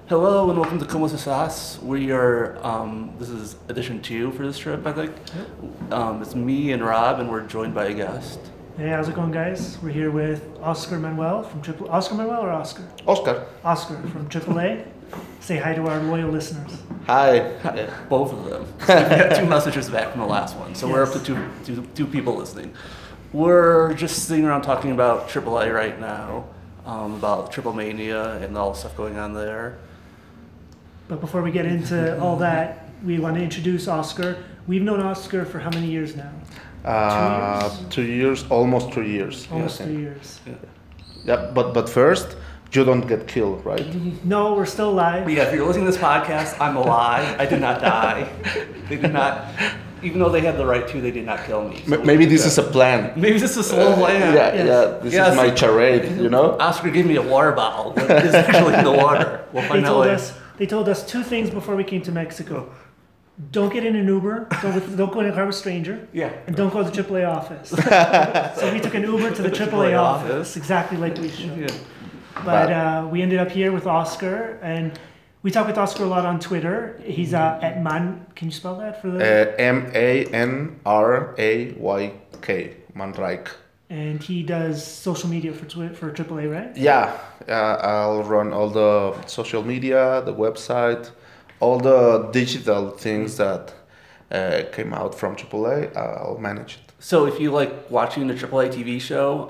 Hello and welcome to Como Se Sauce. We are, this is edition 2 for this trip, I think. It's me and Rob, and we're joined by a guest. Hey, how's it going, guys? We're here with Oscar Manuel from Triple. Oscar Manuel or Oscar? Oscar. Oscar from AAA. Say hi to our loyal listeners. Hi. Both of them. We got 2 messages back from the last one, so we're up to two people listening. We're just sitting around talking about AAA right now, about Triple Mania and all the stuff going on there. But before we get into all that, we want to introduce Oscar. We've known Oscar for how many years now? 2 years, almost 3 years. Almost I 3 think. years. Yeah, but first, you don't get killed, right? No, we're still alive. But yeah, if you're listening to this podcast, I'm alive. I did not die. They did not, even though they had the right to, they did not kill me. So Maybe this is a plan. Maybe this is a slow plan. This Yes. is my charade, you know? Oscar gave me a water bottle. What is actually in the water? We'll They find out told later. us. They told us 2 things before we came to Mexico. Don't get in an Uber. Don't go in a car with a stranger. Yeah. And don't go to the AAA office. So we took an Uber to the AAA office, exactly like we should. Yeah. But we ended up here with Oscar, and we talk with Oscar a lot on Twitter. He's at Man. Can you spell that for the? Manrayk, Manrayk. And he does social media for AAA, right? Yeah, I'll run all the social media, the website, all the digital things that came out from AAA. I'll manage it. So if you like watching the AAA TV show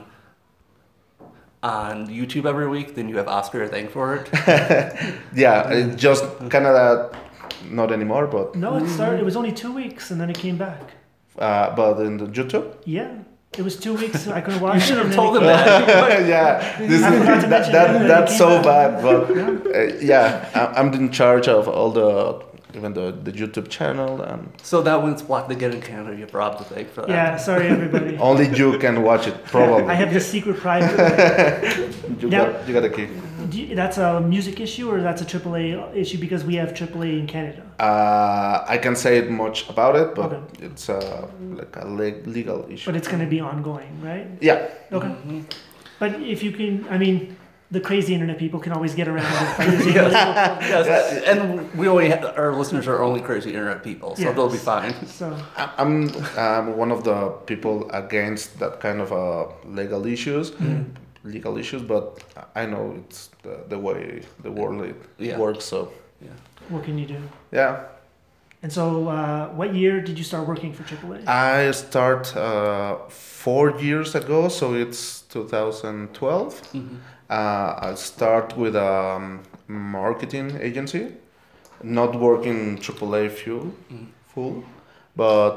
on YouTube every week, then you have Oscar to thank for it. Yeah, it just Canada, not anymore, but No, it started. It was only 2 weeks, and then it came back. but in the YouTube. Yeah, it was 2 weeks. I couldn't watch. You should it, have and told then him it came that. Yeah, this I forgot to mention that. that's It so came bad. But Yeah. I'm in charge of all even the YouTube channel, and So that when it's blocked again in Canada, you have Rob to thank for that. Yeah, sorry everybody. only you can watch it. Probably I have the secret private. you got a key. That's a music issue, or that's a AAA issue because we have AAA in Canada. I can say it much about it, but Okay. it's like a legal issue. But it's going to be ongoing, right? Yeah, Okay. But if you can, I mean, the crazy internet people can always get around it. By using Yes. illegal- Yes. And we only our listeners are only crazy internet people, so Yes. they'll be fine. So, I'm one of the people against that kind of legal issues, but I know it's the way the world Yeah. works. So what can you do? yeah, And so, what year did you start working for AAA? I start 4 years ago, so it's 2012. I start with a marketing agency, not working AAA full, but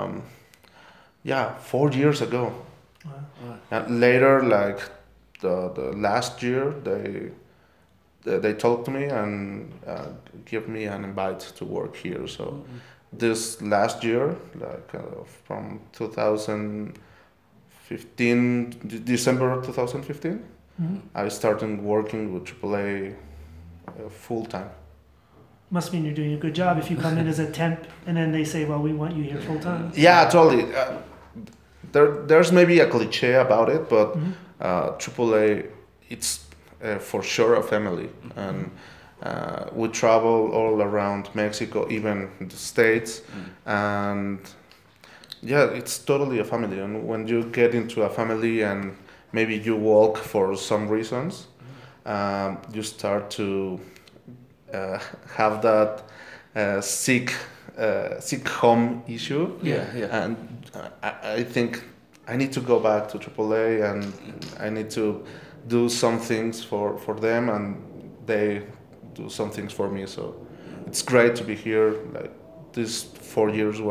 4 years ago. Wow. And later, like the last year, they talked to me and give me an invite to work here. So this last year, like from 2015, December 2015, I started working with AAA full time. Must mean you're doing a good job if you come in as a temp and then they say, well, we want you here full time. Yeah, totally. There's maybe a cliche about it, but AAA, it's for sure a family, and we travel all around Mexico, even the States, and yeah, it's totally a family. And when you get into a family and maybe you walk for some reasons, you start to have that sick home issue. Yeah. And I think I need to go back to AAA, and I need to do some things for them, and they do some things for me. So it's great to be here. Like these 4 years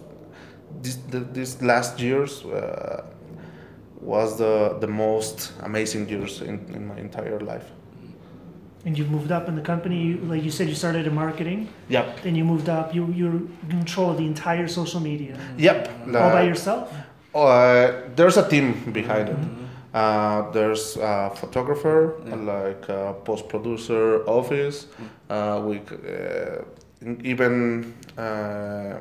this last years was the most amazing years in my entire life. And you've moved up in the company. Like you said, you started in marketing. Yep. Then you moved up. You're in control of the entire social media. Yep. All by yourself? There's a team behind it. There's a photographer, like a post-producer office. We even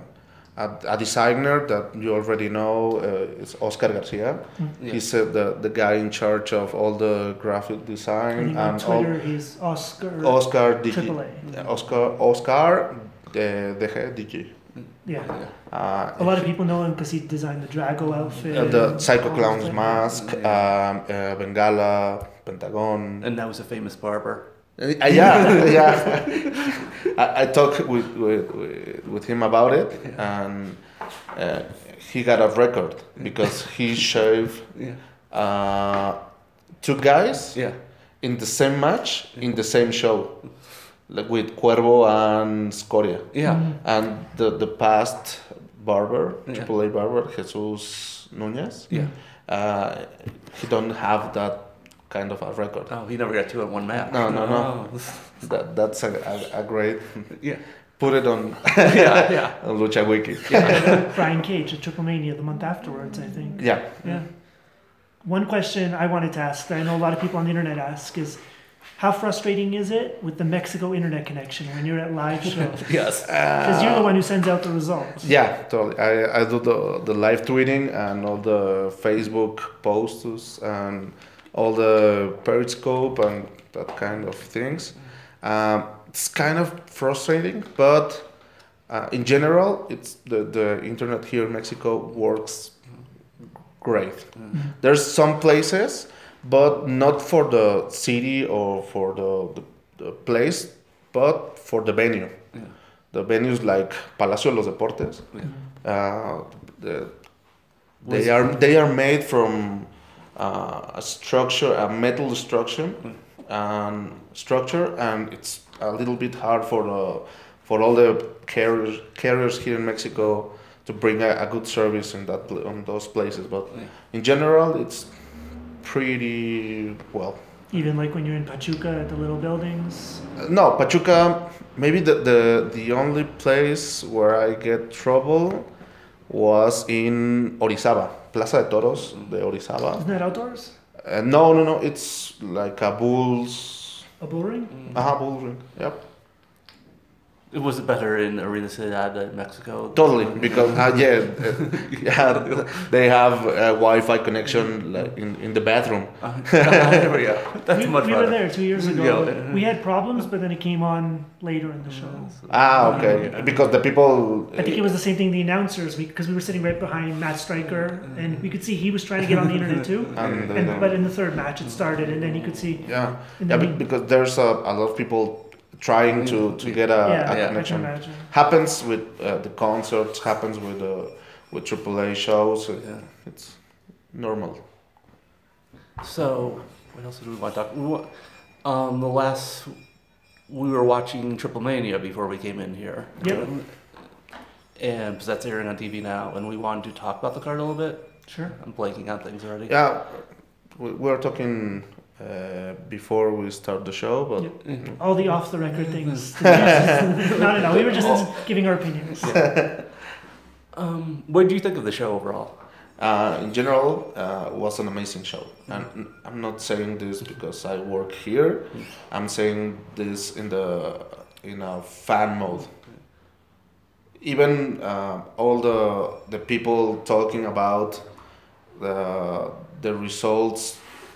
a designer that you already know is Oscar Garcia. Yeah. He's the guy in charge of all the graphic I design think on and Twitter he's Oscar Oscar DG. AAA. Oscar DG. Yeah. Uh, A lot of people know him because he designed the Drago outfit. the Psycho all Clown's those mask, Bengala, Pentagon. And now he's a famous barber. Yeah. I talked with him about it, and he got a record because he shaved Yeah. 2 guys Yeah. in the same match in the same show, like with Cuervo and Scoria. Yeah. And the past barber, Yeah. AAA barber, Jesus Nunez, Yeah. he don't have that kind of a record. Oh, he never got 2 in one match. No. Oh. That's a great. Yeah. Put it on, Yeah. on Lucha Wiki. Brian Cage at Triple Mania the month afterwards, I think. Yeah. Yeah. One question I wanted to ask that I know a lot of people on the internet ask is, how frustrating is it with the Mexico internet connection when you're at live shows? Yes. Because you're the one who sends out the results. Yeah, totally. I do the live tweeting and all the Facebook posts and all the Periscope and that kind of things. It's kind of frustrating, but in general, it's the internet here in Mexico works great. There's some places, but not for the city or for the place, but for the venue. Yeah. The venues like Palacio de los Deportes, Yeah. they are made from a structure, a metal structure, and it's a little bit hard for all the carriers here in Mexico to bring a good service on those places. But in general, it's pretty well. Even like when you're in Pachuca at the little buildings. No, Pachuca. Maybe the only place where I get trouble was in Orizaba, Plaza de Toros de Orizaba. Isn't that outdoors? No. It's like a bulls. A bull ring? Bull ring. Yep. Was it better in Arena Ciudad in Mexico? Totally, because they have a Wi-Fi connection like in the bathroom. There we go. That's we much we better. were there 2 years ago. Yeah. We had problems, but then it came on later in the show. Okay. Because the people. I think it was the same thing. The announcers, because we were sitting right behind Matt Stryker, and we could see he was trying to get on the internet too. But in the third match, it started, and then you could see. Yeah. And Yeah, then because there's a lot of people trying to get a I can connection. imagine. Happens with the concerts. Happens with AAA shows. It's normal. So, what else did we want to talk? We were watching Triple Mania before we came in here. Yep. And because that's airing on TV now, and we wanted to talk about the card a little bit. Sure. I'm blanking on things already. Yeah, we were talking before we start the show, but All the off the record things. No. We were just giving our opinions. What do you think of the show overall? in general, it was an amazing show. And I'm not saying this because I work here. I'm saying this in a fan mode. Even all the people talking about the results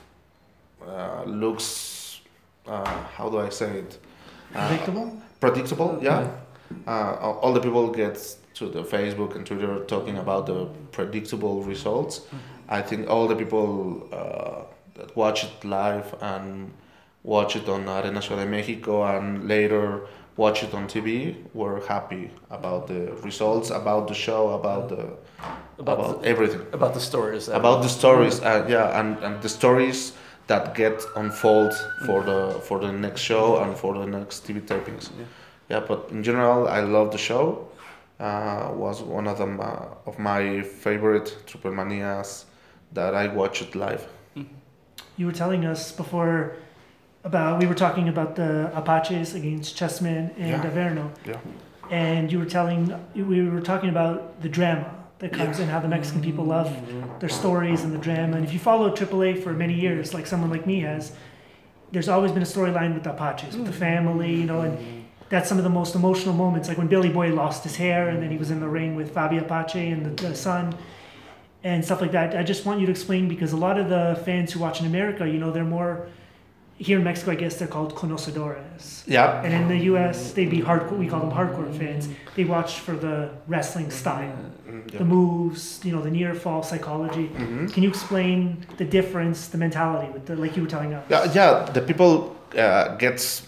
looks how do I say it? Predictable, yeah. All the people get to the Facebook and Twitter talking about the predictable results. I think all the people that watch it live and watch it on Arena Ciudad de Mexico and later watch it on TV were happy about the results, about the show, about everything. About the stories. About the stories, and the stories that get unfold for the next show and for the next TV tapings. Yeah, but in general, I love the show. Was one of them of my favorite Triple Manias that I watched live. You were telling us before we were talking about the Apaches against Chessman and Averno. Yeah. And we were talking about the drama that comes in, how the Mexican people love their stories and the drama. And if you follow AAA for many years, like someone like me has, there's always been a storyline with the Apaches, with the family, and that's some of the most emotional moments, like when Billy Boy lost his hair and then he was in the ring with Fabi Apache and the son and stuff like that. I just want you to explain, because a lot of the fans who watch in America, you know, they're more, here in Mexico, I guess they're called conocedores. Yeah. And in the US, they'd be hardcore, we call them hardcore fans. They watch for the wrestling style, Yeah. the moves, you know, the near fall psychology. Mhm. Can you explain the difference, the mentality with the, like you were telling us? Yeah, the people gets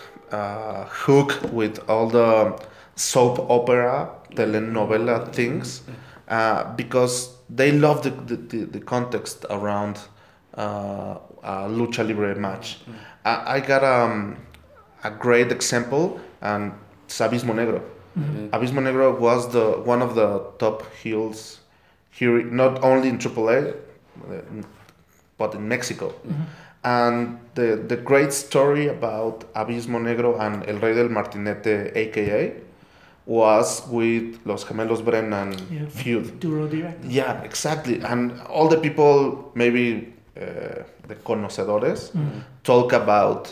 hooked with all the soap opera, telenovela things, because they love the context around a lucha libre match. I got a great example, and it's Abismo Negro. Abismo Negro was one of the top heels here, not only in AAA, but in Mexico. And the great story about Abismo Negro and El Rey del Martinete, aka, was with Los Gemelos Brennan feud. Duro direct. Yeah, exactly. And all the people, maybe the conocedores, talk about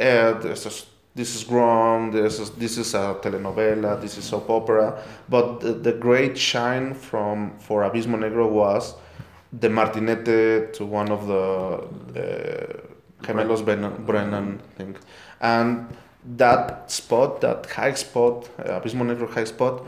this is wrong, this is a telenovela, this is soap opera. But the great shine for Abismo Negro was the Martinete to one of the Gemelos Brennan thing. And that spot, that high spot, Abismo Negro high spot,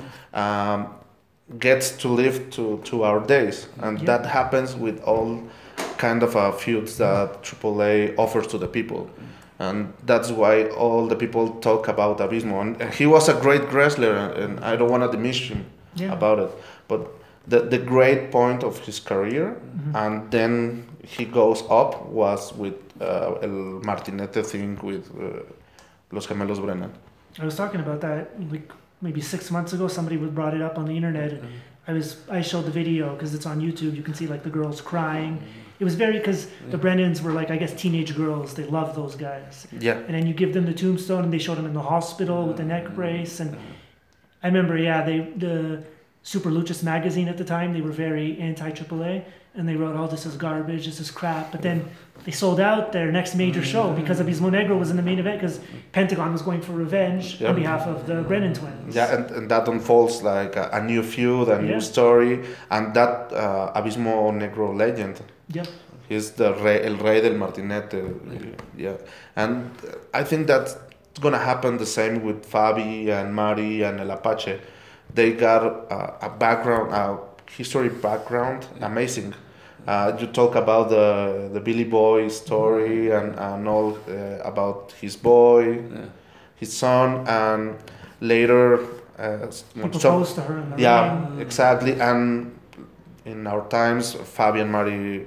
gets to live to our days. And that happens with all kind of feuds that AAA offers to the people. And that's why all the people talk about Abismo. And he was a great wrestler, and I don't want to diminish him about it. But the great point of his career, and then he goes up, was with El Martinete thing with Los Gemelos Brennan. I was talking about that like maybe 6 months ago. Somebody brought it up on the internet. I showed the video because it's on YouTube. You can see like the girls crying. It was very, because the Brennans were like, I guess, teenage girls. They love those guys. Yeah. And then you give them the tombstone, and they showed them in the hospital with the neck brace. And I remember, the Super Luchas magazine at the time, they were very anti-AAA, and they wrote, oh, this is garbage, this is crap. But then they sold out their next major show because Abismo Negro was in the main event, because Pentagon was going for revenge on behalf of the Brennan twins. Yeah, and that unfolds like a new feud, a new story, and that Abismo Negro legend. Yep. He's El Rey del Martinete. Yeah. And I think that's going to happen the same with Fabi and Mari and El Apache. They got a background, a history background, amazing. You talk about the Billy Boy story and all about his boy, his son, and later He proposed to her in the ring. exactly. And in our times, Fabi and Mari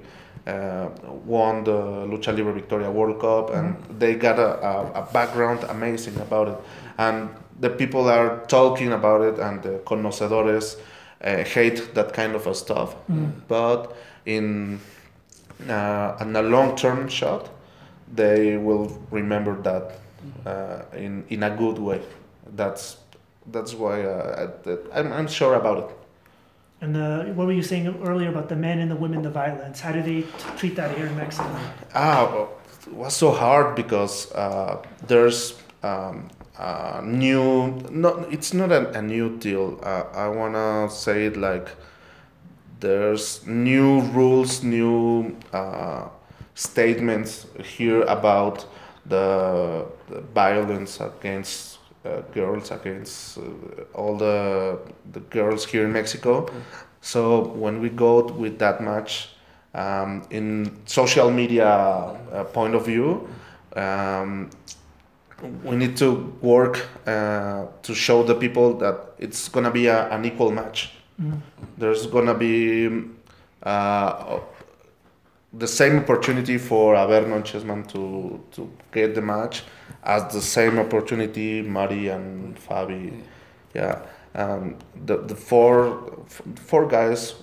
won the Lucha Libre Victoria World Cup, and they got a background amazing about it. And the people are talking about it, and the conocedores hate that kind of stuff. But in a long-term shot, they will remember that in a good way. That's why I'm sure about it. And what were you saying earlier about the men and the women, the violence? How do they treat that here in Mexico? Well, it was so hard because there's new. No, it's not a new deal. I wanna say it like there's new rules, new statements here about the violence against girls, against all the girls here in Mexico. So when we go with that match, in social media point of view, we need to work to show the people that it's gonna be an equal match. There's gonna be the same opportunity for Averno and Chessman to get the match as the same opportunity Mari and Fabi. Yeah, the four guys,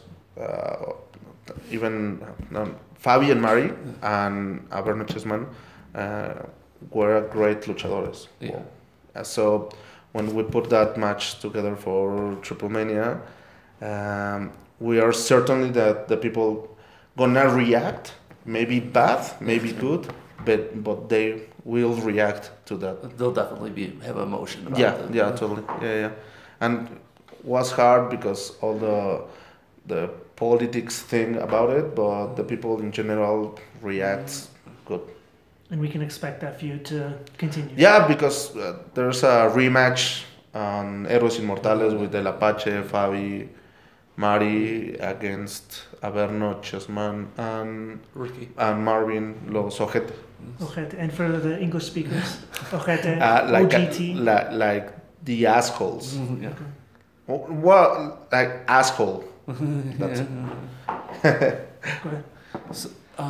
even Fabi and Mari and Averno Chessman, were great luchadores. Yeah. So when we put that match together for Triple Mania, we are certainly that the people gonna react, maybe bad, maybe good, but they will react to that. They'll definitely have emotion about Yeah, it. yeah, totally. Yeah. And was hard because all the politics thing about it, but the people in general react good. And we can expect that feud to continue. Yeah, because there's a rematch on Héroes Inmortales with El Apache, Fabi, Mari against Averno, Chessman, Ricky. and Marvin Los Ojete. Ojete. And for the English speakers, Ojete, Like, OGT. like the assholes. Yeah. Okay. Well, like asshole. That's Go ahead. So,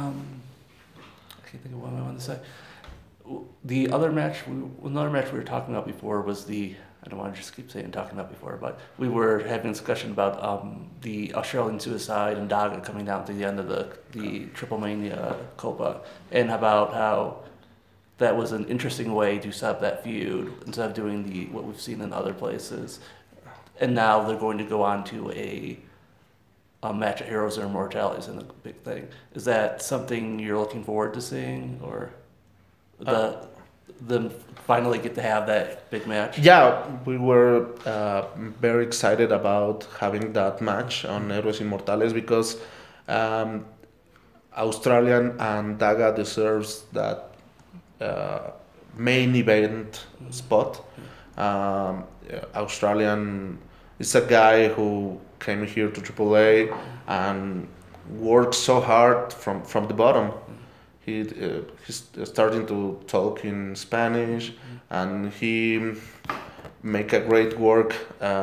I can't think of what I wanted to say. The other match, another match we were talking about before was I don't want to just keep saying talking about before, but we were having a discussion about the Australian Suicide and Daga coming down to the end of the Triple Mania Copa, and about how that was an interesting way to set up that feud instead of doing what we've seen in other places. And now they're going to go on to a match at Heroes and Immortales and a big thing. Is that something you're looking forward to seeing, or them finally get to have that big match? Yeah, we were very excited about having that match on Héroes Inmortales because Australian and Daga deserves that main event spot. Australian is a guy who came here to AAA and worked so hard from the bottom. He's starting to talk in Spanish, and he make a great work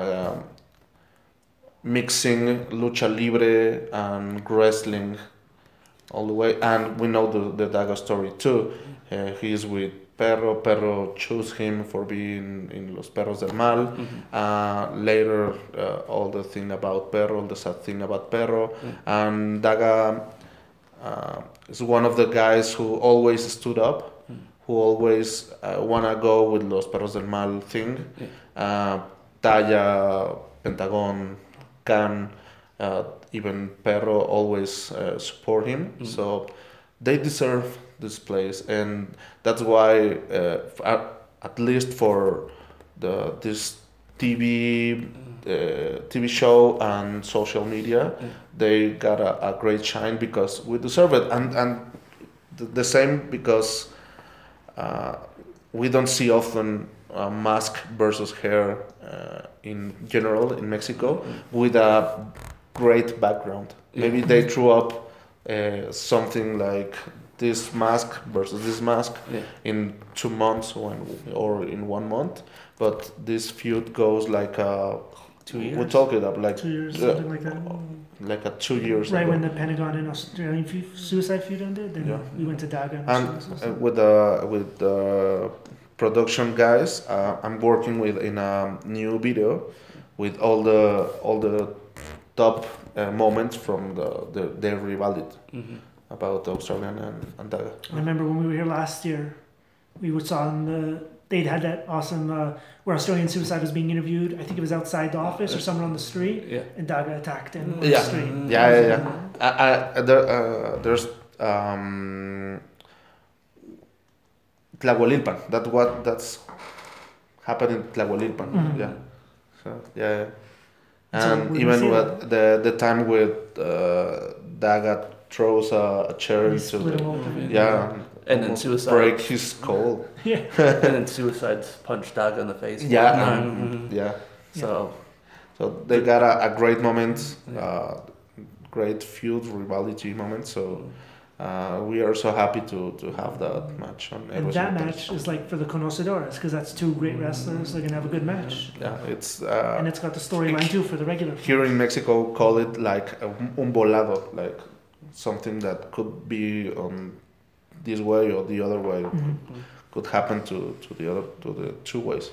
mixing lucha libre and wrestling all the way. And we know the Daga story too. He's with Perro. Perro chose him for being in Los Perros del Mal. Later, all the thing about Perro, the sad thing about Perro, and Daga is one of the guys who always stood up, who always wanna go with Los Perros del Mal thing. Taya, Pentagon, Can, even Perro always support him. So they deserve this place, and that's why at least for this TV show and social media, they got a great shine because we deserve it, and the same because we don't see often mask versus hair in general in Mexico with a great background. Maybe they threw up something like this mask versus this mask in 2 months or in 1 month, but this feud goes like 2 years. We talk it up like 2 years, something like that. like a 2 years. Right ago. when the Pentagon and Australian Suicide feud ended, then we went to Daga. And with the production guys, I'm working in a new video with all the top moments from their rivalry about Australian and Daga. I remember when we were here last year, we saw they'd had that awesome where Australian Suicide was being interviewed. I think it was outside the office or somewhere on the street, and Daga attacked him on the street. There's Tlahuelilpan. That's happened in Tlahuelilpan. Yeah. So and So even with the time with Daga throws a chair into split him open. And then Suicide break his skull. and then Suicide's punched Daga in the face. So they got a great moment, great feud rivalry moment. So we are so happy to have that match on. And that match is like for the conocedores because that's two great wrestlers. They're gonna have a good match. Yeah, it's and it's got the storyline too for the regular. Here in Mexico, call it like un volado, like something that could be on this way or the other way. Could happen to the two ways.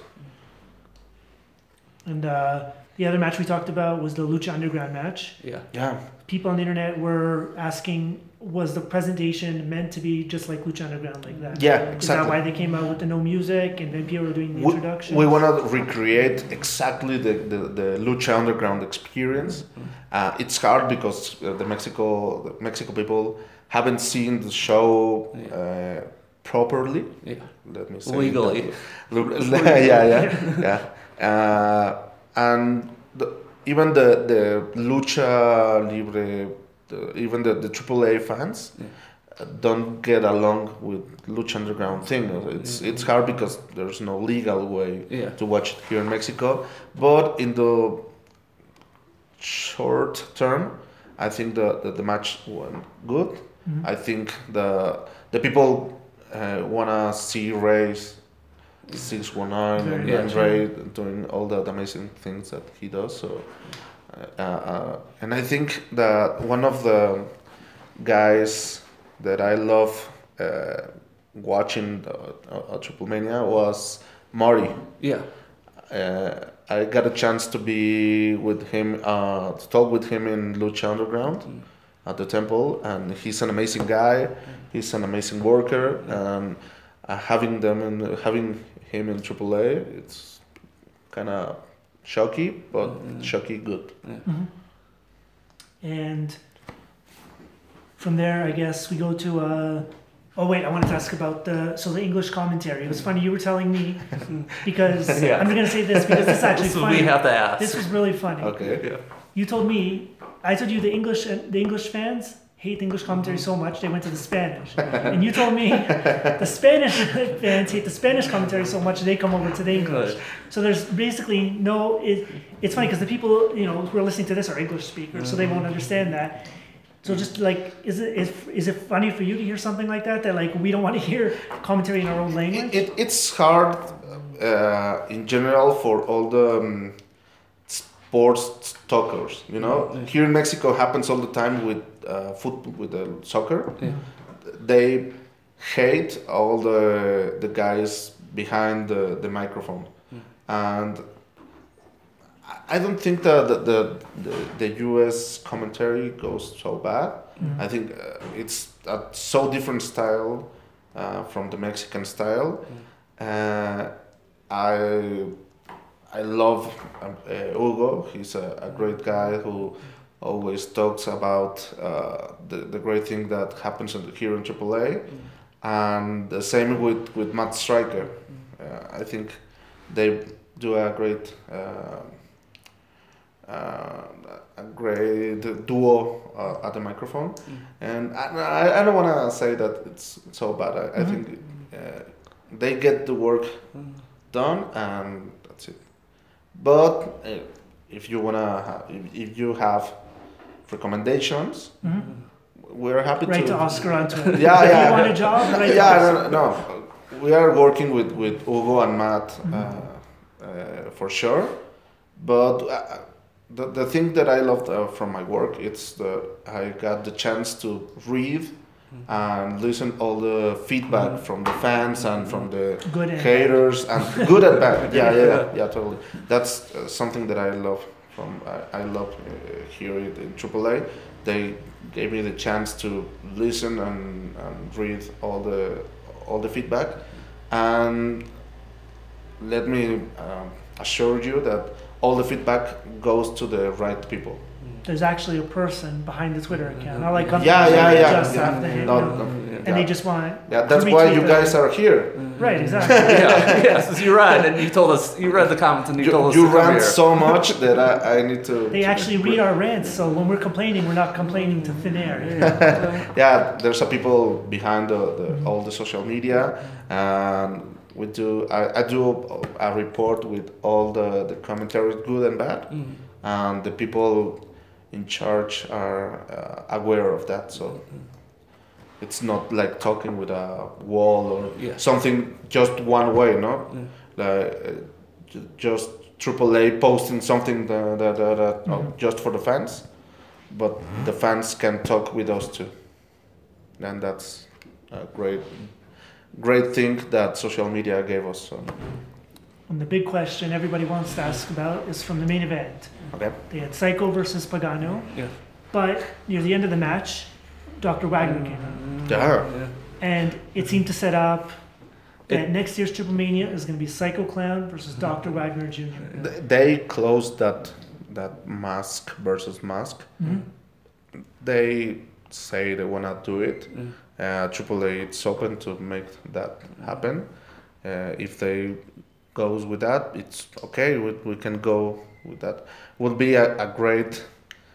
And the other match we talked about was the Lucha Underground match. Yeah. People on the internet were asking, was the presentation meant to be just like Lucha Underground like that? Yeah, Is exactly. that why they came out with the no music and then people were doing the introduction? We want to recreate exactly the Lucha Underground experience. It's hard because the Mexico people haven't seen the show properly. Yeah. Let me say Legally. yeah. And even the lucha libre, even the AAA fans don't get along with Lucha Underground thing. It's hard because there's no legal way to watch it here in Mexico. But in the short term, I think the match went good. Mm-hmm. I think the people wanna see Rey's 619 and Rey doing all the amazing things that he does. So, and I think that one of the guys that I love watching Triple Mania was Marty. Yeah. I got a chance to be with him, to talk with him in Lucha Underground at the temple, and he's an amazing guy. He's an amazing worker, and having him in AAA, it's kind of shocky, but shocky good. Mm-hmm. And from there, I guess we go to. Oh wait, I wanted to ask about the English commentary. It was funny you were telling me because I'm going to say this because this is actually funny. We have to ask. This was really funny. Okay. Yeah. You told me, I told you the English fans hate the English commentary so much they went to the Spanish, and you told me the Spanish fans hate the Spanish commentary so much they come over to the English. So there's basically no. It's funny because the people who are listening to this are English speakers, so they won't understand that. So just like, is it funny for you to hear something like that? That like we don't want to hear commentary in our own language. It's hard in general for all the sports talkers. Here in Mexico happens all the time with football, with the soccer. Yeah. They hate all the guys behind the microphone, and I don't think that the U.S. commentary goes so bad. I think it's a so different style from the Mexican style. I love Hugo. He's a great guy who always talks about the great thing that happens here in AAA, and the same with Matt Striker. I think they do a great duo at the microphone, and I don't want to say that it's so bad. I think they get the work done, and that's it. But if you have recommendations, we're happy Write to Oscar on Twitter. Yeah. If you want a job, write to Oscar. No. We are working with Hugo and Matt for sure, but the thing that I loved from my work, I got the chance to read and listen all the feedback from the fans and from the Good and haters and good and bad. Yeah, totally. That's something that I love I love here in AAA. They gave me the chance to listen and read all the feedback, and let me assure you that all the feedback goes to the right people. There's actually a person behind the Twitter account. Not like companies Yeah. just have the handle, and they just want. That's why you guys are here. Right, exactly. Yes, you read, and you told us. You read the comments, and you told us. You to come rant here. so much that I need to. They actually read our rants, so when we're complaining, we're not complaining to thin air. Yeah, there's a people behind all the social media, and we do. I do a report with all the commentaries, good and bad, and the people in charge are aware of that. So it's not like talking with a wall or something just one way, no? Like just AAA posting something that just for the fans, but the fans can talk with us too, and that's a great thing that social media gave us. So. And the big question everybody wants to ask about is from the main event. Okay. They had Psycho versus Pagano, Yeah. but near the end of the match, Dr. Wagner came out. Yeah. And it seemed to set up that next year's Triple Mania is going to be Psycho Clown versus Dr. Wagner Jr. They closed that mask versus mask. They say they wanna do it, AAA it's open to make that happen. If they goes with that, it's okay. We can go with that. Will be a great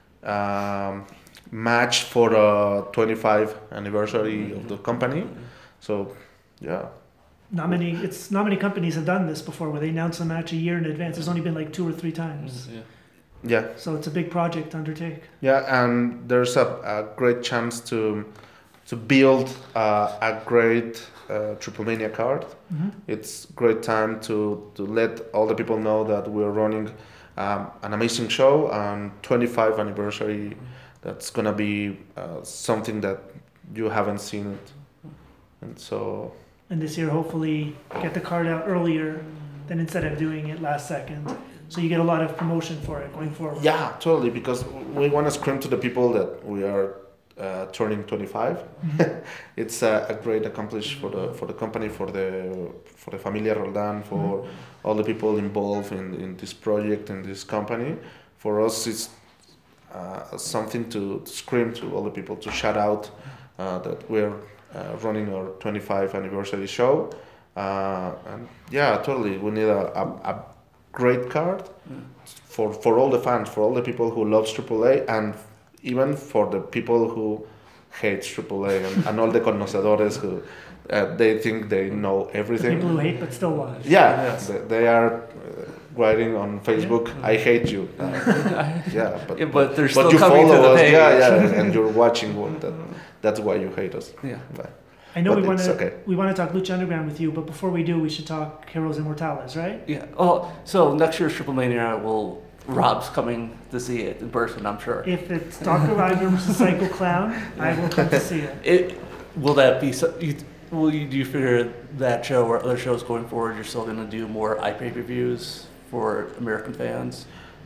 match for the 25th anniversary of the company. So, yeah. Not many companies have done this before where they announce a match a year in advance. There's only been like 2 or 3 times. Yeah. Yeah. So it's a big project to undertake. Yeah, and there's a great chance to build a great Triple Mania card. Mm-hmm. It's great time to let all the people know that we're running an amazing show and 25th anniversary. That's gonna be something that you haven't seen it, and so. And this year, hopefully, get the card out earlier than instead of doing it last second. So you get a lot of promotion for it going forward. Yeah, totally. Because we want to scream to the people that we are turning 25. Mm-hmm. It's a great accomplishment for the company, for the Familia Roldan, for all the people involved in this project and this company. For us, it's something to scream to all the people, to shout out that we're running our 25th anniversary show. And yeah, totally. We need a great card for all the fans, for all the people who loves AAA, and even for the people who hate AAA and all the conocedores who they think they know everything. People who hate but still watch. Yeah, Yes. they are writing on Facebook, I hate you. Yeah, but they're still you coming to follow the us, page. yeah, and you're watching that's why you hate us. Yeah. But, I know but we want it's to okay. talk Lucha Underground with you, but before we do, we should talk Heroes Immortales, right? Yeah. Oh, so next year's Triple Mania Rob's coming to see it in person, I'm sure. If it's Dr. Ryder versus Psycho Clown, I will come to see it. Will that be do you figure that show or other shows going forward you're still going to do more iPay reviews for American fans?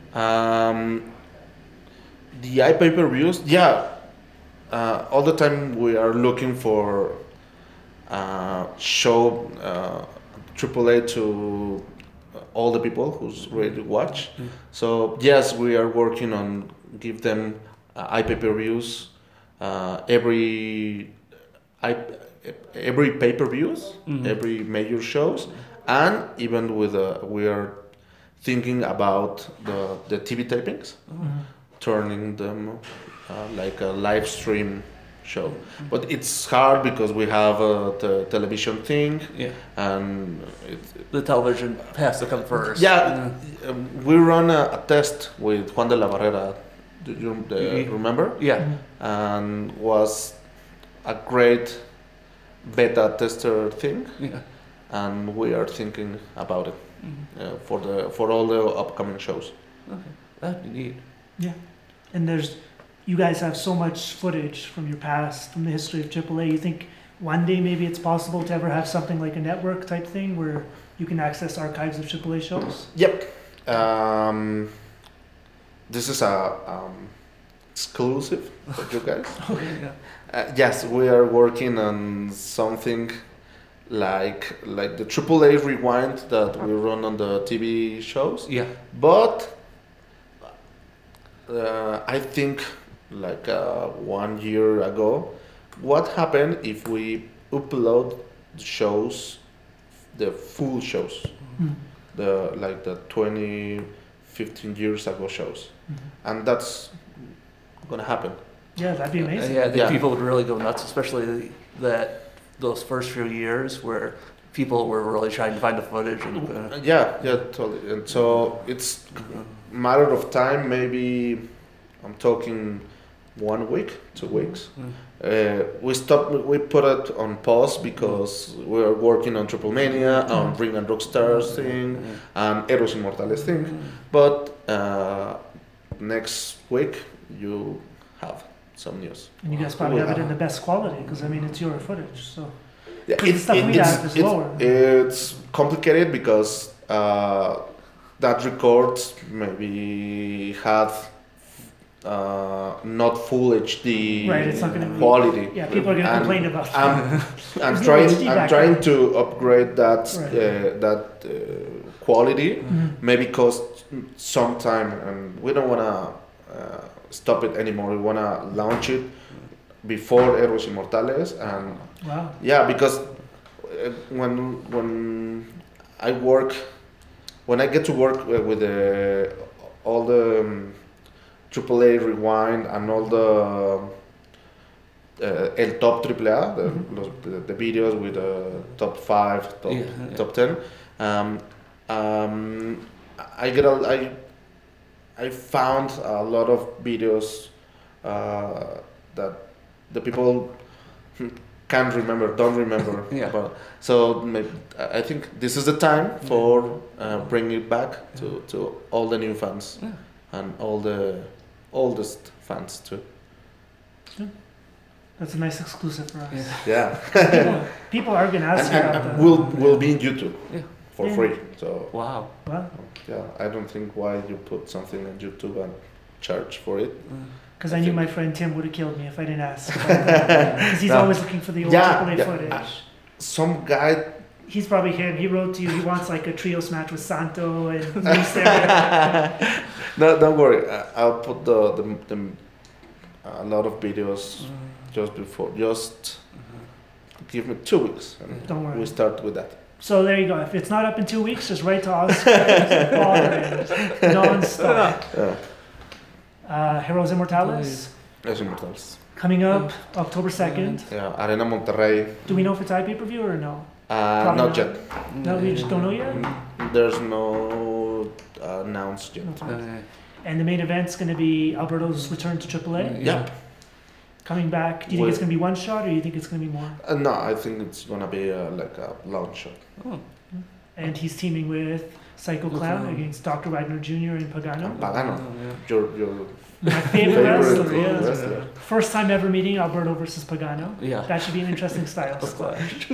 The iPay reviews, yeah. All the time we are looking for show AAA to all the people who's ready to watch. Mm. So yes, we are working on give them iPay reviews every pay-per-views, every major shows, and even with we are thinking about the TV tapings, turning them like a live stream show. But it's hard because we have the television thing, and the television has to come first. Yeah, we run a test with Juan de la Barrera. Do you remember? Yeah. And was a great beta tester thing, and we are thinking about it for all the upcoming shows. Okay, that'd be neat. Yeah, and you guys have so much footage from your past, from the history of AAA. You think one day maybe it's possible to ever have something like a network type thing where you can access archives of AAA shows? Yep. This is a exclusive for you guys. Okay, yeah. Yes, we are working on something like the AAA Rewind that we run on the TV shows. Yeah. But I think like 1 year ago, what happened if we upload the shows, the full shows, the 15 years ago shows, and that's gonna happen. Yeah, that'd be amazing. I think people would really go nuts, especially those first few years where people were really trying to find the footage. And, Yeah, totally. And so it's a matter of time. Maybe I'm talking 1 week, 2 weeks. We put it on pause because we are working on Triple Mania, on Ring and Rockstars thing, and Heroes Immortales thing. But next week you have some news. And you guys probably have it in the best quality because I mean it's your footage. So Yeah, the stuff we have is lower. It's complicated because that record maybe had not full HD Right, it's not gonna be- quality. Yeah, people are gonna complain about that. I'm There's no HD I'm back trying then. to upgrade that Right. quality. Mhm. Maybe cost some time, and we don't wanna stop it anymore. We wanna launch it before Héroes Inmortales, and Wow. yeah, because when I work, when I get to work with all the AAA Rewind and all the El Top AAA, the videos with top 5, top 10. I found a lot of videos that the people can't remember, don't remember. Yeah. About. So maybe, I think this is the time for bringing it back to all the new fans and all the oldest fans too. That's a nice exclusive for us. Yeah. People are gonna ask you about And that. we'll be in YouTube for Yeah. free. So Wow. Well, yeah, I don't think why you put something on YouTube and charge for it. because I knew my friend Tim would have killed me if I didn't ask. Because he's always looking for the old AAA footage. Some guy. He's probably him. He wrote to you. He wants like a trios match with Santo and Mister. No, don't worry. I'll put the a lot of videos just before. Just give me 2 weeks, and Don't worry. we start with that. So there you go. If it's not up in 2 weeks, just write to Oscar non-stop. Heroes Immortales Los Inmortales. coming up October 2nd. Yeah, Arena Monterrey. Do we know if it's iPay-per-view or no? Probably Not not. yet. No, we just don't know yet. There's no announced yet. And the main event's going to be Alberto's return to AAA. Yep. Coming back. Do you think it's going to be one shot or do you think it's going to be more? No, I think it's gonna be like a launch shot. And he's teaming with Psycho Clown against Dr. Wagner Jr. and Pagano. Pagano, your My favorite wrestler, favorite yeah. wrestler. First time ever meeting Alberto versus Pagano. Yeah. That should be an interesting style clash.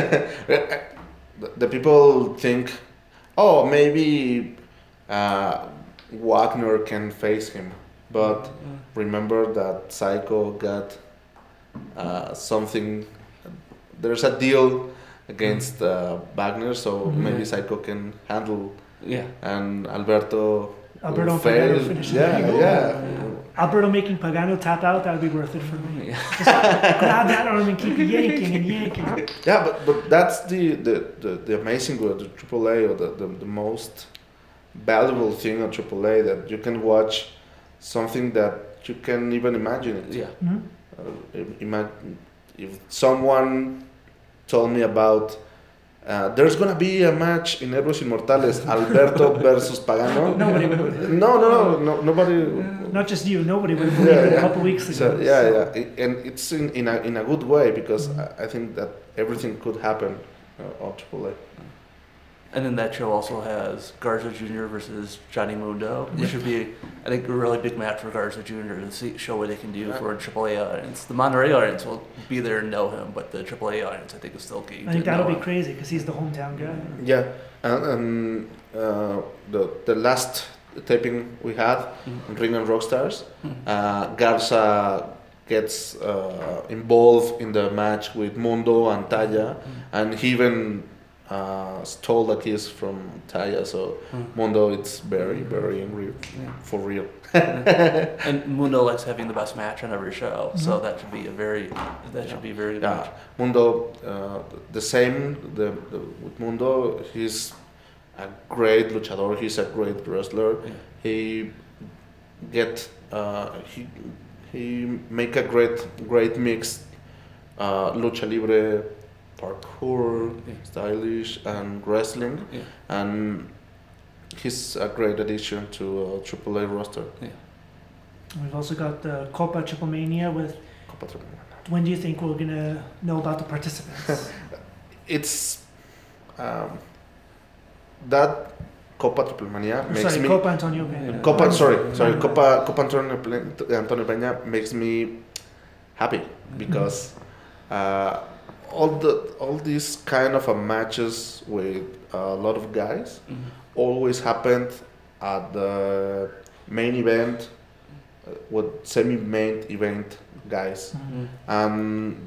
The people think, oh, maybe Wagner can face him, but remember that Psycho got something. There's a deal against Wagner, so maybe Psycho can handle. Yeah. And Alberto Alberto and fail. Pagano finishing Yeah, the yeah. Alberto making Pagano tap out, that would be worth it for me. Yeah. Grab that arm and keep yanking and yanking. Yeah, but that's the amazing with the AAA, or the most valuable thing on AAA, that you can watch something that you can even imagine it. Yeah. Imagine if someone told me about there's gonna be a match in Héroes Inmortales, Alberto versus Pagano. Nobody would believe it. No, nobody. Not just you, nobody would believe it a couple weeks ago. So and it's in a good way, because I think that everything could happen on AAA. And then that show also has Garza Jr. versus Johnny Mundo, which should be, I think, a really big match for Garza Jr. to show what they can do for a AAA audience. The Monterey audience will be there and know him, but the AAA audience, I think, is still key. I think that'll be crazy because he's the hometown guy. Yeah, and the last taping we had in Ring and Rockstars, Garza gets involved in the match with Mundo and Taya, and he even told that he's from Taya, so Mundo it's very, very angry for real. And Mundo likes having the best match on every show, so that should be very good match. Mundo, the same. With Mundo, he's a great luchador. He's a great wrestler. Yeah. He he make a great mix, lucha libre, parkour, stylish, and wrestling, and he's a great addition to AAA roster. Yeah. We've also got the Copa Triple Mania with. When do you think we're gonna know about the participants? It's that Copa Triple Mania makes me. Copa Antonio Peña. Copa Antonio Peña makes me happy, because all these kind of matches with a lot of guys always happened at the main event, with semi-main event guys, and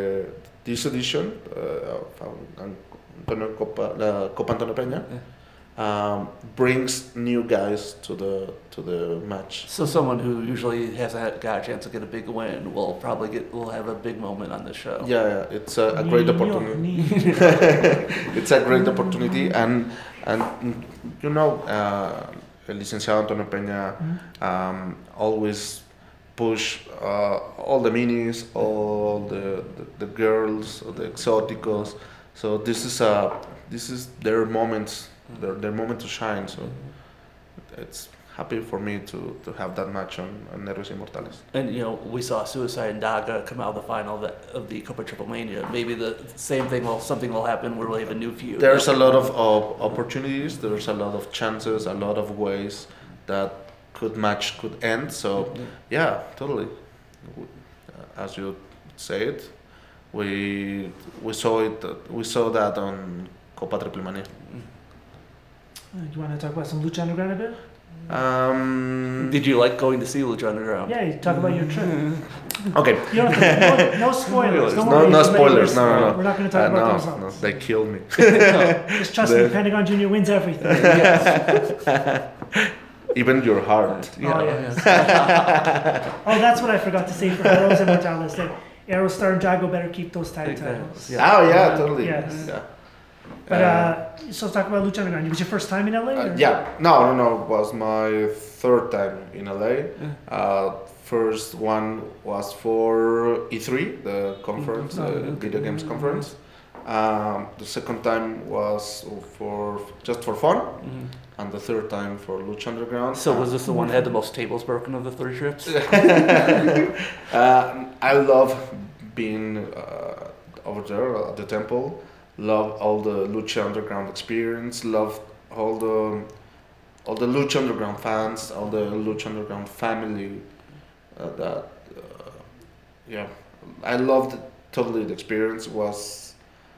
this edition of Copa Antonio Peña brings new guys to the match. So someone who usually hasn't got a chance to get a big win will have a big moment on the show. Yeah, it's a great opportunity. It's a great opportunity, and you know, el licenciado Antonio Peña always push all the minis, all the girls, the exóticos. So this is their moments, their moment to shine. So it's happy for me to have that match on Héroes Inmortales. And you know, we saw Suicide and Daga come out of the final of the Copa Triple Mania. Maybe the same thing something will happen where we have a new feud. There's a lot of opportunities. There's a lot of chances. A lot of ways that match could end. So yeah, totally. As you say it, we saw it. We saw that on Copa Triple Mania. You want to talk about some Lucha Underground a bit? Did you like going to see Lucha Underground? Yeah, you talk about your trip. Okay. You don't have to, no spoilers. Don't worry, No spoilers. No. We're not going to talk about the No, results. they killed me. Just trust me, Pentagon Junior wins everything. Yes. Even your heart. Yeah. Oh, yes. Oh, that's what I forgot to say for Héroes Inmortales. That Aerostar and Drago better keep those tag titles. Yeah. Oh yeah, totally. Yes. Yeah. But so talk about Lucha Underground. Was your first time in LA? Or? Yeah. No. It was my third time in LA. First one was for E3, the conference, video games conference. The second time was just for fun, and the third time for Lucha Underground. So was this the one that had the most tables broken of the 3 trips? I love being over there at the temple. Love all the Lucha Underground experience. Love all the Lucha Underground fans, all the Lucha Underground family. I loved totally the experience. Was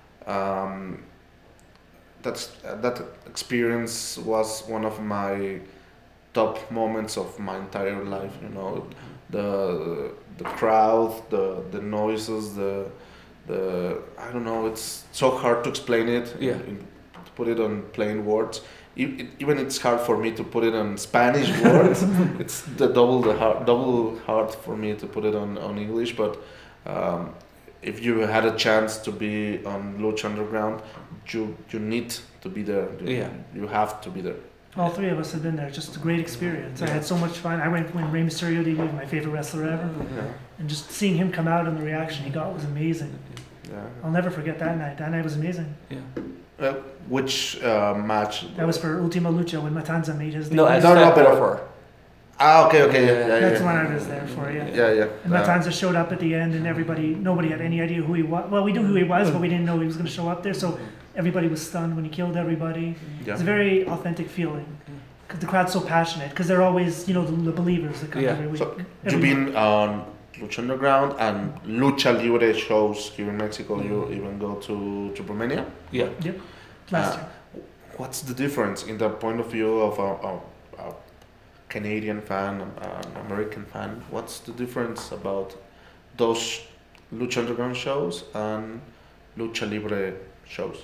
that experience was one of my top moments of my entire life. You know, the crowd, the noises, the I don't know. It's so hard to explain it. Yeah. To put it on plain words. Even it's hard for me to put it on Spanish words. It's double hard for me to put it on English. But if you had a chance to be on Lucha Underground, you need to be there. You have to be there. All 3 of us have been there. Just a great experience. I had so much fun. I went when Rey Mysterio debuted, my favorite wrestler ever. Yeah. And just seeing him come out and the reaction he got was amazing. Yeah. I'll never forget that night. That night was amazing. Yeah. Which match? That was for Ultima Lucha when Matanza made his No, debut. but okay. Yeah. That's the one I was there for, yeah. Yeah. And Matanza showed up at the end, and nobody had any idea who he was. Well, we knew who he was, but we didn't know he was going to show up there. So everybody was stunned when he killed everybody. Yeah. It's a very authentic feeling. Because the crowd's so passionate. Because they're always, the believers that come every week. So you've been on Lucha Underground and Lucha Libre shows here in Mexico. You even go to Triple Mania. Yeah. Yep. Last year. What's the difference in the point of view of a Canadian fan, an American fan? What's the difference about those Lucha Underground shows and Lucha Libre shows?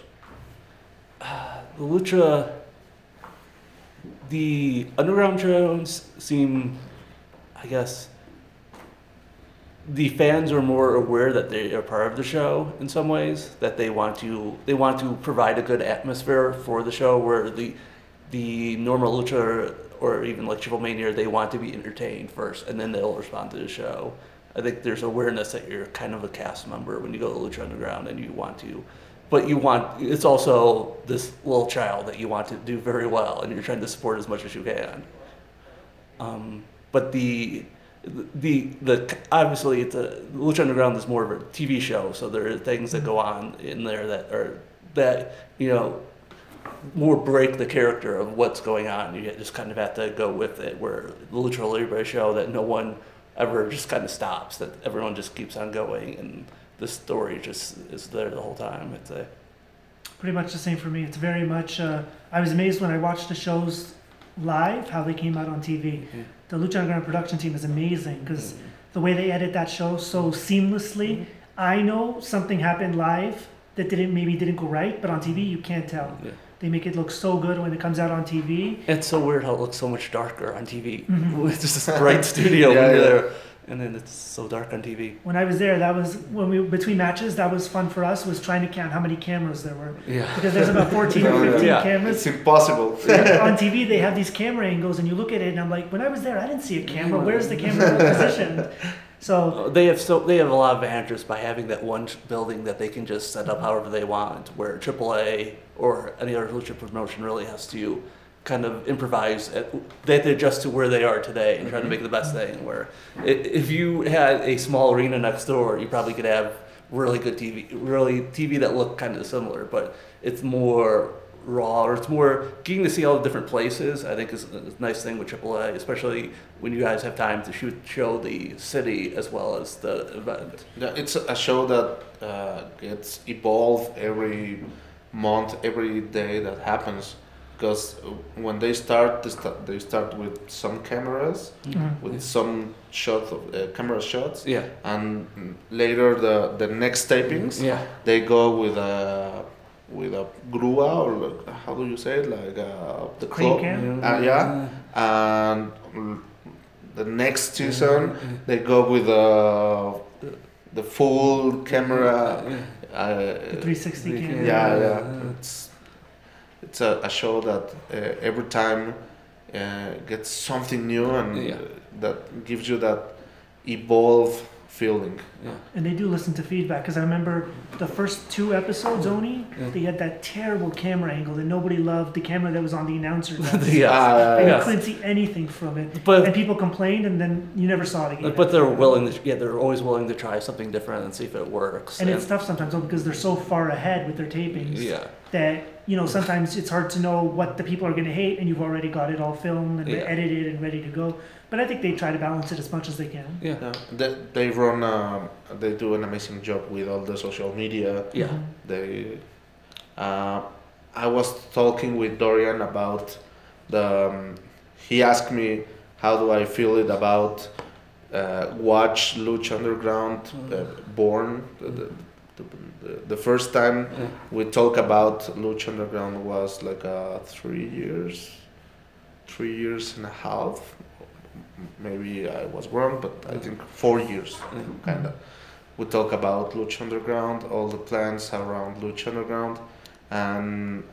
The underground shows seem, I guess, the fans are more aware that they are part of the show in some ways, that they want to provide a good atmosphere for the show, where the normal Lucha or even like Triple Mania, they want to be entertained first and then they'll respond to the show. I think there's awareness that you're kind of a cast member when you go to Lucha Underground and it's also this little child that you want to do very well and you're trying to support as much as you can. But the obviously Lucha Underground is more of a TV show, so there are things that go on in there that more break the character of what's going on. You just kind of have to go with it. Where the Lucha Libre show, that no one ever just kind of stops, that everyone just keeps on going, and the story just is there the whole time. It's pretty much the same for me. It's very much. I was amazed when I watched the shows live how they came out on TV. Mm-hmm. The Lucha Underground production team is amazing because the way they edit that show so seamlessly. I know something happened live that didn't go right, but on TV you can't tell. Yeah. They make it look so good when it comes out on TV. It's so weird how it looks so much darker on TV. Mhm. It's just this bright studio Yeah, when you're yeah. there, and then it's so dark on TV. When I was there, that was when we between matches. That was fun for us. Was trying to count how many cameras there were Yeah. because there's about 14 or 15 Yeah. cameras. It's impossible. On TV, they have these camera angles, and you look at it, and I'm like, when I was there, I didn't see a camera. Where's the camera positioned? So They have a lot of advantages by having that one building that they can just set up however they want. Where AAA or any other lucha promotion really has to kind of improvise. They have to adjust to where they are today and try to make the best thing. Where if you had a small arena next door, you probably could have really good TV that looked kind of similar, but it's more raw, or it's more getting to see all the different places. I think is a nice thing with AAA, especially when you guys have time to show the city as well as the event. Yeah, it's a show that gets evolved every month, every day that happens. Because when they start with some cameras, with some shots of camera shots, Yeah. and later the next tapings, Yeah. they go with a grua, or like, how do you say it, like the Crane claw. cam? Yeah, and the next season they go with the full camera. the 360 camera. Yeah. It's a show that every time gets something new, and Yeah. that gives you that evolved feeling. And they do listen to feedback because I remember the first 2 episodes only, Yeah. they had that terrible camera angle that nobody loved, the camera that was on the announcer desk. And Yeah. you Yes. couldn't see anything from it. But- and people complained, and then you never saw it again. But they're always willing to try something different and see if it works. And it's tough sometimes though, because they're so far ahead with their tapings Yeah. that, you know, sometimes it's hard to know what the people are going to hate, and you've already got it all filmed and Yeah. edited and ready to go. But I think they try to balance it as much as they can. Yeah. They run. They do an amazing job with all the social media. Yeah. They. I was talking with Dorian about the. He asked me how do I feel it about watch Lucha Underground born. The first time we talk about Lucha Underground was like 3 years and a half. Maybe I was wrong, but I think 4 years, kind of. We talk about Lucha Underground, all the plans around Lucha Underground, and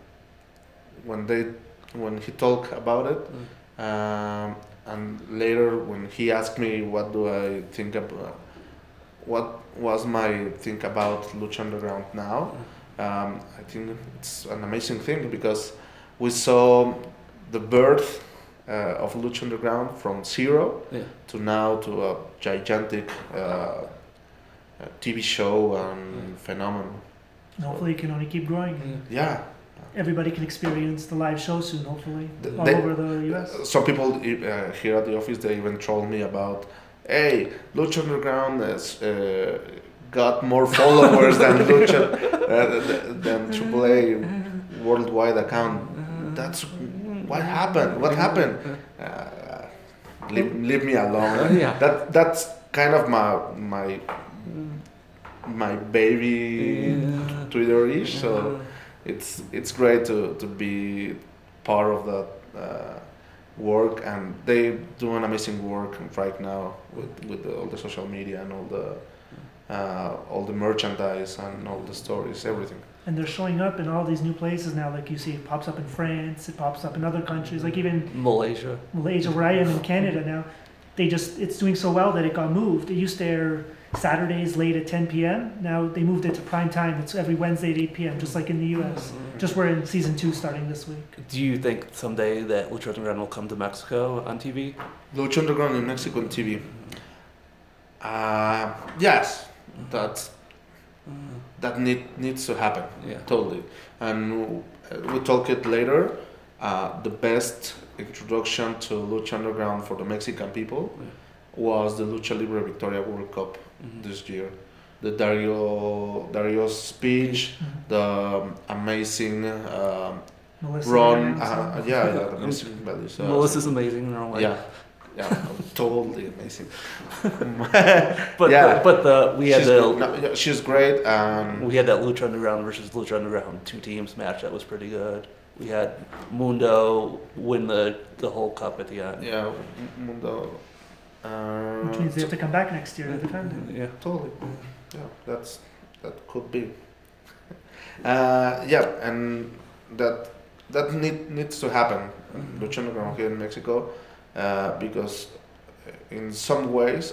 when he talked about it, and later when he asked me what do I think about, what was my think about Lucha Underground now, I think it's an amazing thing because we saw the birth of Lucha Underground from zero to now to a gigantic TV show and phenomenon. And hopefully it can only keep growing. Yeah. Everybody can experience the live show soon, hopefully, all over the US. Some people here at the office, they even troll me about, hey, Lucha Underground has got more followers than Lucha, than AAA worldwide account. That's what happened. What happened? Leave me alone. Yeah. That's kind of my baby Twitter-ish. So it's great to be part of that work, and they do an amazing work right now with all the social media and all the merchandise and all the stories, everything. And they're showing up in all these new places now. Like you see, it pops up in France, it pops up in other countries, like even Malaysia, where I am in Canada now. It's doing so well that it got moved. It used to air Saturdays late at 10 p.m. Now they moved it to prime time. It's every Wednesday at 8 p.m., just like in the U.S. Just we're in season 2 starting this week. do you think someday that Lucha Underground will come to Mexico on TV? Lucha Underground in Mexico on TV. Yes, that needs to happen. Yeah. Totally. And we'll talk it later. The best introduction to Lucha Underground for the Mexican people was the Lucha Libre Victoria World Cup this year. The Dario's speech, the amazing Melissa run. Reyes, The amazing values. Melissa's amazing in her own way. Yeah, Yeah, totally amazing. But Yeah. we had She's good. No, yeah, she's great. we had that Lucha Underground versus Lucha Underground 2 teams match that was pretty good. We had Mundo win the whole cup at the end. Yeah, Mundo. Which means they have to come back next year to defend it. Yeah. Totally. Yeah, that could be. Yeah, and that needs to happen. Lucha Underground here in Mexico, because in some ways,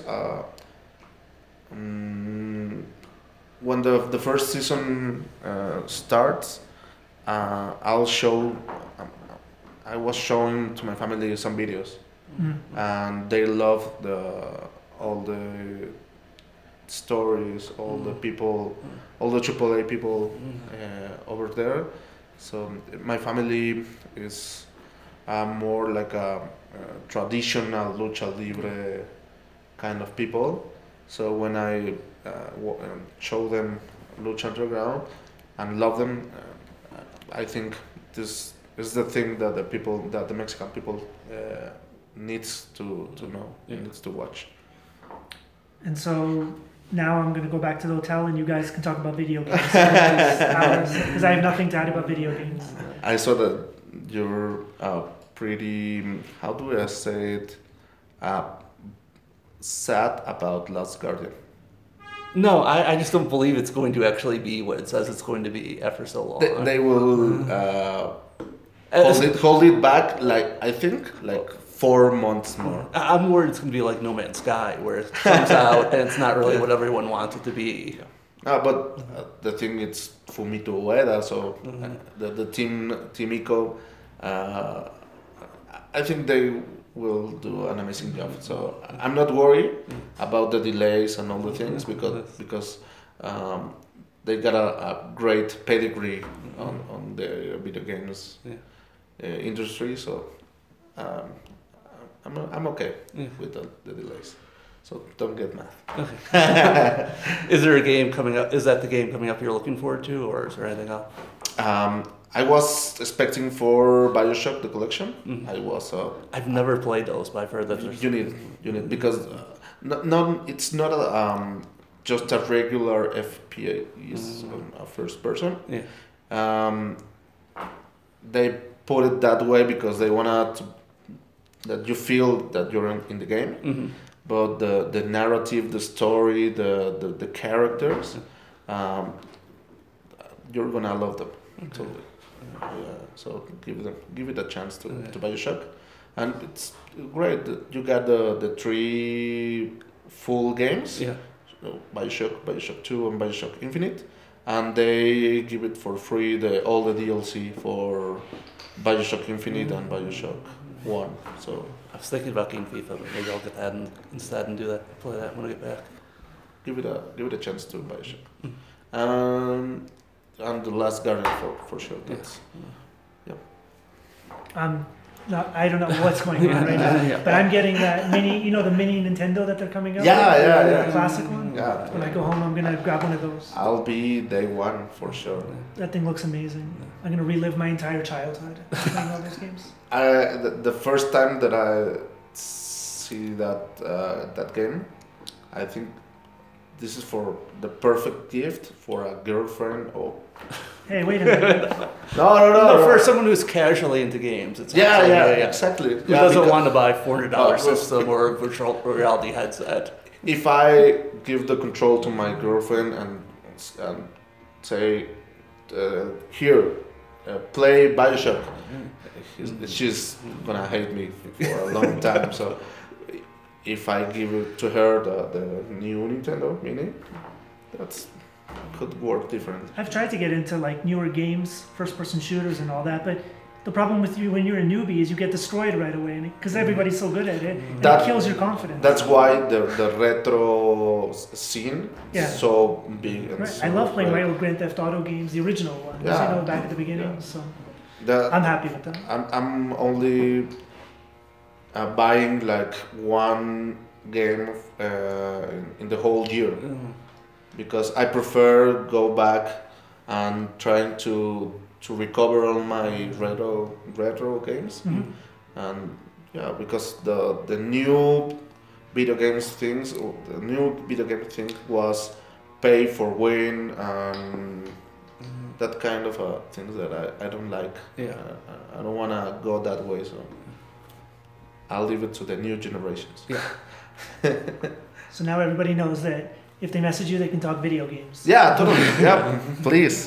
when the first season starts, I'll show. I was showing to my family some videos, and they love all the stories, all the people, all the AAA people over there. So my family is more like a traditional lucha libre kind of people. So when I show them Lucha Underground and love them, I think this is the thing that the Mexican people needs to know, needs to watch. And so now I'm going to go back to the hotel and you guys can talk about video games because I have nothing to add about video games. I saw that you're pretty, how do I say it, sad about Last Guardian. No, I just don't believe it's going to actually be what it says it's going to be after so long. They will hold it back, I think 4 months more. I'm worried it's going to be like No Man's Sky, where it comes out and it's not really what everyone wants it to be. But the thing is Fumito Ueda, so the team Ico, I think they will do an amazing job. So I'm not worried about the delays and all the things because they got a great pedigree on the video games industry. So I'm okay with the delays. So don't get mad. Okay. Is there a game coming up? Is that the game coming up you're looking forward to, or is there anything else? I was expecting for BioShock the collection. I've never played those, but I've heard that there's... You need because it's not just a regular FPS a first person. Yeah. They put it that way because they wanted that you feel that you're in the game. Mm-hmm. But the narrative, the story, the characters, you're gonna love them totally. So give it a chance to BioShock, and it's great that you got the 3 full games. Yeah. So BioShock 2, and BioShock Infinite, and they give it for free all the DLC for BioShock Infinite and BioShock 1. So. I was thinking about getting FIFA, but maybe I'll get that instead and play that when I get back. Give it a chance to BioShock. And the Last Guardian for sure. I don't know what's going on right now, but I'm getting that mini, the mini Nintendo that they're coming out with, the classic one. Yeah. When I go home, I'm gonna grab one of those. I'll be day one for sure. That thing looks amazing. I'm gonna relive my entire childhood playing all those games. The first time that I see that game, I think this is for the perfect gift for a girlfriend. Oh. Hey, wait a minute. No. For someone who's casually into games, it's exactly. Who doesn't want to buy a $400 system or a virtual reality headset? If I give the control to my girlfriend and say, here, play BioShock, she's gonna hate me for a long time. So if I give it to her the new Nintendo Mini, that's could work different. I've tried to get into newer games, first-person shooters and all that, but the problem with you when you're a newbie is you get destroyed right away because everybody's so good at it, and it kills your confidence. That's why the retro scene is so big. And so I love playing Grand Theft Auto games, the original ones, back at the beginning. So I'm happy with that. I'm only buying one game in the whole year. Because I prefer go back and trying to recover all my retro games and Yeah, because the new video games things, or the new video game thing was pay for win and that kind of things that I don't like. Yeah. I don't want to go that way, so I'll leave it to the new generations. Yeah. So now everybody knows that if they message you, they can talk video games. Yeah, totally. Yeah, please,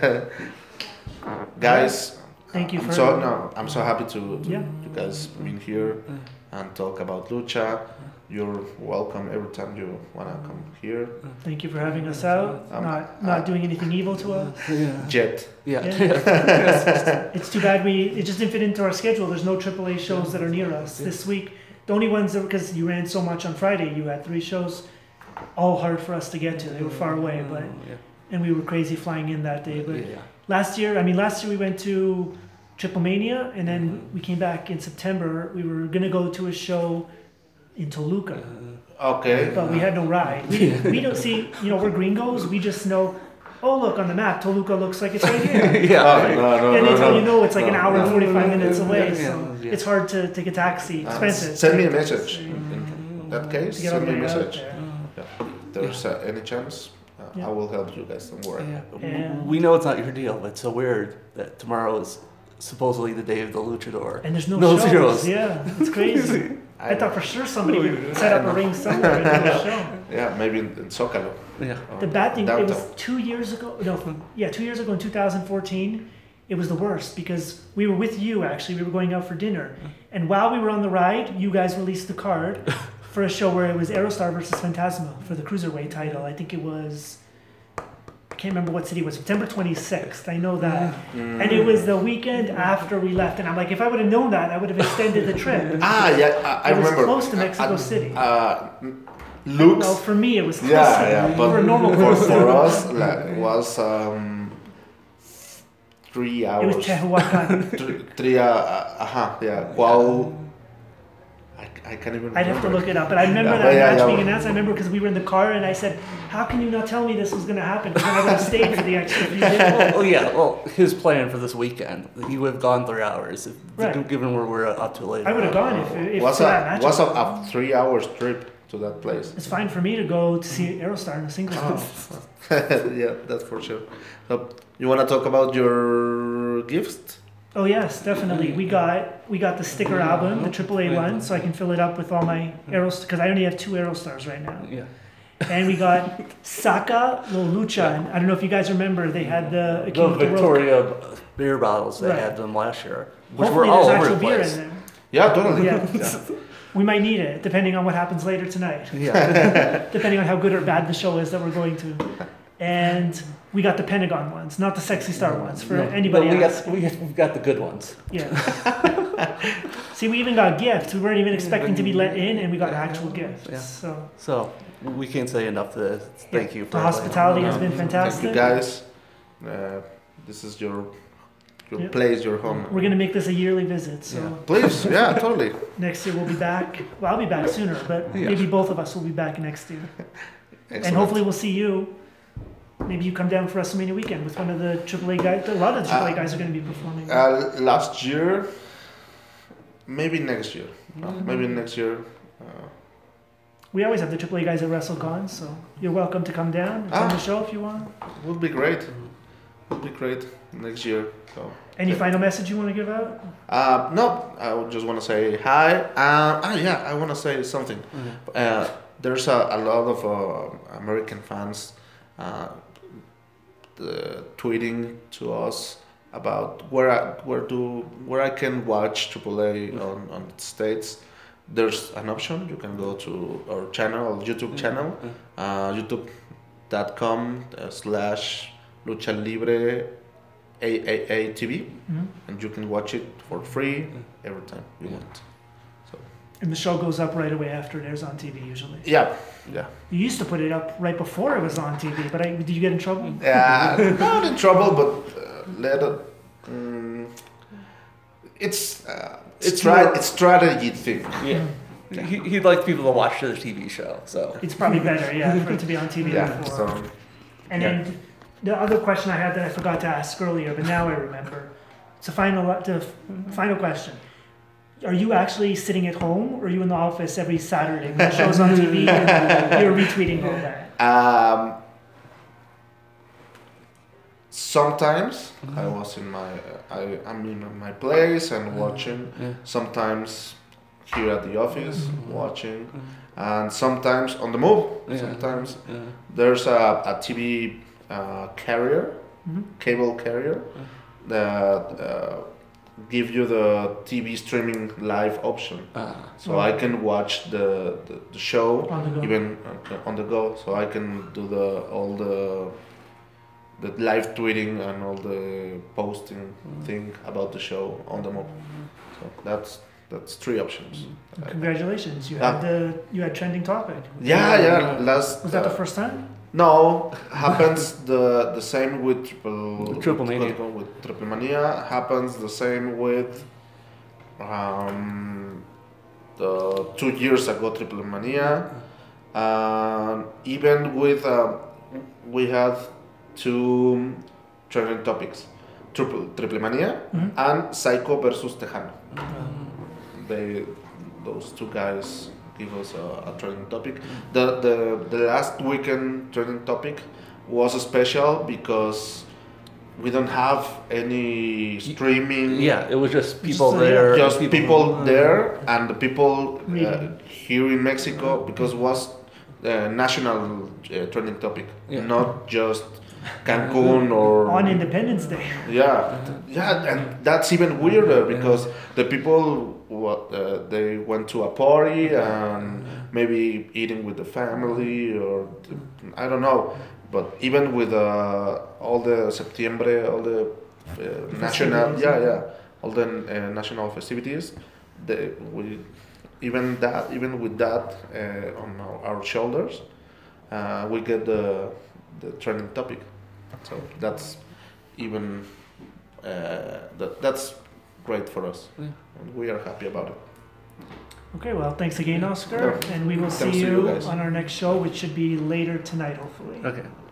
guys. Thank you I'm so happy to Yeah. you guys being here and talk about lucha. You're welcome every time you wanna come here. Thank you for having us out. Not doing anything evil to us. Yeah. Jet. Yeah. It's too bad it just didn't fit into our schedule. There's no AAA shows that are near us this week. The only ones that, because you ran so much on Friday, you had 3 shows, all hard for us to get to. They were far away, but and we were crazy flying in that day. But last year we went to Triple Mania, and then we came back in September. We were gonna go to a show in Toluca, Okay. but we had no ride. We don't see, we're gringos. We just know, oh look on the map, Toluca looks like it's right here. No, And until you know it's like an hour and no. 45 minutes away, Yeah, so yeah. it's hard to take a taxi. Expensive. Send me a message. In that case, To get all send the me a way out message. there. Yeah. If there's any chance, Yeah. I will help you guys. Don't worry. And- We know it's not your deal, but it's so weird that tomorrow is supposedly the day of the luchador. And there's no No shows. zeros. Yeah, it's crazy. I thought for sure somebody would set up a ring somewhere and do a show. Yeah, maybe in Zocalo. Yeah. or The bad thing, it was downtown. 2 years ago. No, 2 years ago in 2014, it was the worst because we were with you actually. We were going out for dinner. And while we were on the ride, you guys released the card for a show where it was Aerostar versus Phantasma for the Cruiserweight title. I think it was, I can't remember what city it was, September 26th. I know that. And it was the weekend after we left. And I'm like, if I would have known that, I would have extended the trip. Ah, yeah, I It was remember. close to Mexico City. Looks. Well, for me, it was close. Yeah, but for a normal for person. us, like, it was 3 It hours. was Tehuacan. Three, yeah. Wow. I can't even remember. I'd have to look it up, but I remember Yeah, that but yeah, match yeah. being announced. I remember because we were in the car and I said, "How can you not tell me this was going to happen?" Because then I would have stayed for the extra few days. Oh yeah. Well, his plan for this weekend, he would have gone 3 hours, Right. given where we're up to later. I would have gone if Was for that match. was a 3 hours trip to that place. It's fine for me to go to see Aerostar in a singles match. Yeah, that's for sure. So, you want to talk about your gifts? Oh yes, definitely. We got the sticker album, the AAA one, so I can fill it up with all my Aerostars because I only have 2 Aerostars right now. Yeah. And we got Saka La Lucha. And I don't know if you guys remember, they had the The King of the World. Victoria beer bottles, they Right. had them last year, which Hopefully were all there's over actual the beer place. in there. Yeah, totally. Yeah. We might need it, depending on what happens later tonight. Yeah. Depending on how good or bad the show is that we're going to. And we got the Pentagon ones, not the Sexy Star ones, for anybody No, else. we got the good ones. Yeah. See, we even got gifts. We weren't even expecting to be let in, and we got actual gifts. Yeah. So So we can't say enough to thank you for the hospitality has been Thank fantastic. you guys. This is your Yeah. place, your home. We're gonna make this a yearly visit. So Yeah. Please, yeah, totally. next year we'll be back. Well, I'll be back sooner, but Yeah. maybe both of us will be back next year. Excellent. And hopefully we'll see you. Maybe you come down for WrestleMania weekend with one of the AAA guys. A lot of the AAA guys are going to be performing. Last year, maybe next year. Maybe next year. We always have the AAA guys at WrestleCon, so you're welcome to come down and come to the show if you want. Would be great. Would be great next year. So. Any final message you want to give out? No, I would just want to say hi. I want to say something. There's a lot of American fans tweeting to us about where I can watch AAA on the States. There's an option. You can go to our channel, YouTube channel, youtube.com/Lucha Libre AAA TV, and you can watch it for free every time you want. And the show goes up right away after it airs on TV usually. Yeah. You used to put it up right before it was on TV, but did you get in trouble? Not in trouble, but later. It's strategy thing. Yeah. He'd like people to watch the TV show, so. It's probably better, for it to be on TV Yeah. before. So And then the other question I had that I forgot to ask earlier, but now I remember. It's the final question. are you actually sitting at home, or are you in the office every Saturday when the show's on TV and you're retweeting all that? Sometimes I was in my I'm in my place and watching. Yeah. Sometimes here at the office watching, and sometimes on the move. Yeah. Sometimes Yeah. there's a TV carrier, cable carrier that give you the TV streaming live option. So I can watch the show On the go. even on the go. So I can do all the live tweeting and all the posting thing about the show on the move. So that's 3 options. Congratulations, you Yeah. had trending topic. Yeah. Last Was that the first time? No, happens the same with Triple Mania. With Triple Mania happens the same with the 2 years ago Triple Mania, even with we had 2 trending topics, Triple Mania and Psycho versus Tejano. Those 2 guys give us a trending topic. The last weekend trending topic was special because we don't have any streaming. Yeah, it was just people Just, there. Just people there and the people Reading. here in Mexico, because it was national trending topic, not just Cancun or On Independence Day. yeah, and that's even weirder because the people they went to a party and maybe eating with the family or I don't know, but even with all the Septiembre, all the national, all the national festivities, even with that on our shoulders, we get the trending topic. So that's even that's great for us, and we are happy about it. Okay, well, thanks again, Oscar, and we will see Thanks to you you guys. on our next show, which should be later tonight, hopefully. Okay.